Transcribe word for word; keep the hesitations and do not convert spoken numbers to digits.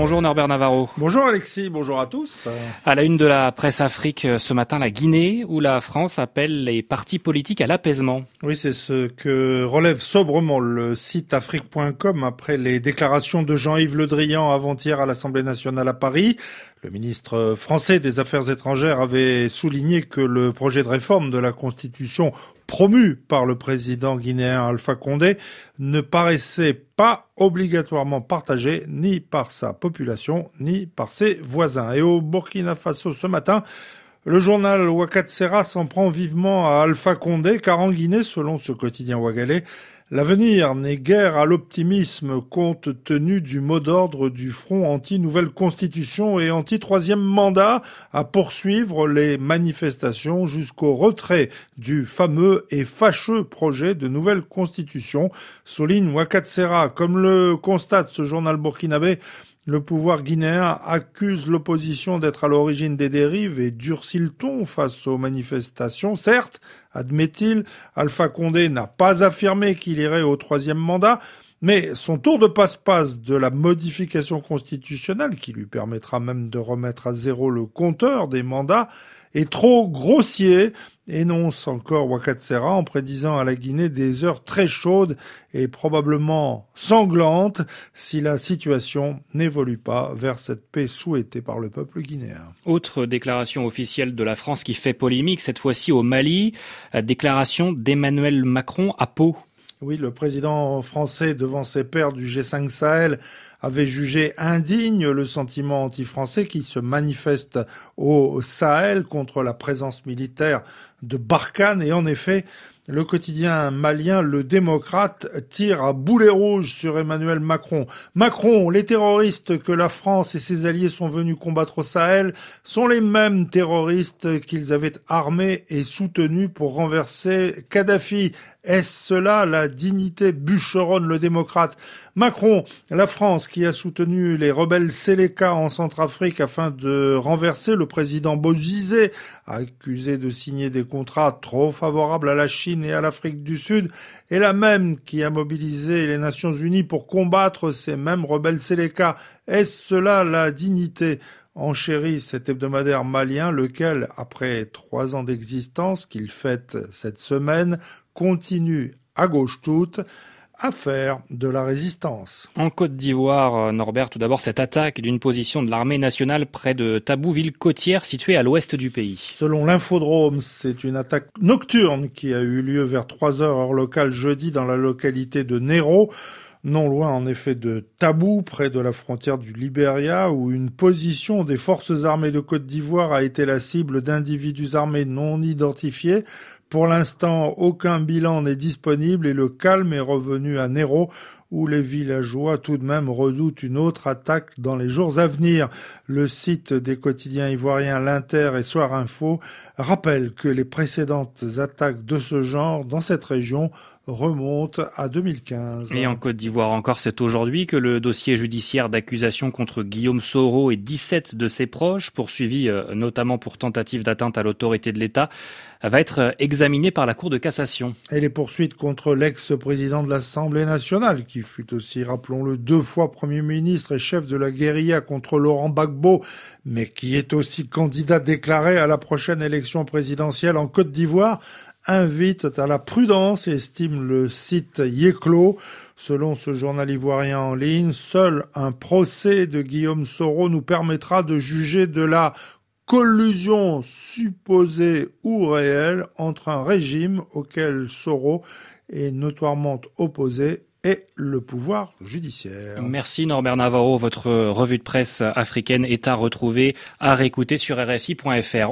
Bonjour Norbert Navarro. Bonjour Alexis, bonjour à tous. À la une de la presse Afrique ce matin, la Guinée, où la France appelle les partis politiques à l'apaisement. Oui, c'est ce que relève sobrement le site afrique point com après les déclarations de Jean-Yves Le Drian avant-hier à l'Assemblée nationale à Paris. Le ministre français des Affaires étrangères avait souligné que le projet de réforme de la Constitution promu par le président guinéen Alpha Condé ne paraissait pas obligatoirement partagé ni par sa population ni par ses voisins. Et au Burkina Faso ce matin, le journal Ouagatsera s'en prend vivement à Alpha Condé, car en Guinée, selon ce quotidien ouagalais, l'avenir n'est guère à l'optimisme compte tenu du mot d'ordre du front anti-nouvelle constitution et anti-troisième mandat à poursuivre les manifestations jusqu'au retrait du fameux et fâcheux projet de nouvelle constitution, souligne Ouagatsera. Comme le constate ce journal burkinabé, le pouvoir guinéen accuse l'opposition d'être à l'origine des dérives et durcit le ton face aux manifestations. Certes, admet-il, Alpha Condé n'a pas affirmé qu'il irait au troisième mandat, mais son tour de passe-passe de la modification constitutionnelle, qui lui permettra même de remettre à zéro le compteur des mandats, est trop grossier, énonce encore Ouagatsera en prédisant à la Guinée des heures très chaudes et probablement sanglantes si la situation n'évolue pas vers cette paix souhaitée par le peuple guinéen. Autre déclaration officielle de la France qui fait polémique, cette fois-ci au Mali, déclaration d'Emmanuel Macron à Pau. Oui, le président français, devant ses pairs du G cinq Sahel, avait jugé indigne le sentiment anti-français qui se manifeste au Sahel contre la présence militaire de Barkhane. Et en effet, le quotidien malien Le Démocrate tire à boulet rouge sur Emmanuel Macron. Macron, les terroristes que la France et ses alliés sont venus combattre au Sahel sont les mêmes terroristes qu'ils avaient armés et soutenus pour renverser Kadhafi. Est-ce cela la dignité, bûcheronne Le Démocrate? Macron, la France qui a soutenu les rebelles Séléka en Centrafrique afin de renverser le président Bozizé, accusé de signer des contrats trop favorables à la Chine et à l'Afrique du Sud, est la même qui a mobilisé les Nations Unies pour combattre ces mêmes rebelles Séléka. Est-ce cela la dignité? Enchérit cet hebdomadaire malien, lequel, après trois ans d'existence qu'il fête cette semaine, continue à gauche toute à faire de la résistance. En Côte d'Ivoire, Norbert, tout d'abord cette attaque d'une position de l'armée nationale près de Tabou, ville côtière située à l'ouest du pays. Selon l'Infodrome, c'est une attaque nocturne qui a eu lieu vers trois heures heure locale jeudi dans la localité de Néro, non loin en effet de Tabou, près de la frontière du Libéria, où une position des forces armées de Côte d'Ivoire a été la cible d'individus armés non identifiés. Pour l'instant, aucun bilan n'est disponible et le calme est revenu à Néro, où les villageois tout de même redoutent une autre attaque dans les jours à venir. Le site des quotidiens ivoiriens L'Inter et Soir Info rappelle que les précédentes attaques de ce genre dans cette région remontent à deux mille quinze. Et en Côte d'Ivoire encore, c'est aujourd'hui que le dossier judiciaire d'accusation contre Guillaume Soro et dix-sept de ses proches, poursuivis notamment pour tentative d'atteinte à l'autorité de l'État, va être examiné par la Cour de cassation. Et les poursuites contre l'ex-président de l'Assemblée nationale, qui fut aussi, rappelons-le, deux fois Premier ministre et chef de la guérilla contre Laurent Gbagbo, mais qui est aussi candidat déclaré à la prochaine élection présidentielle en Côte d'Ivoire, invitent à la prudence, estime le site Yéclo. Selon ce journal ivoirien en ligne, seul un procès de Guillaume Soro nous permettra de juger de la collusion supposée ou réelle entre un régime auquel Soro est notoirement opposé et le pouvoir judiciaire. Merci Norbert Navarro. Votre revue de presse africaine est à retrouver, à réécouter sur R F I point F R.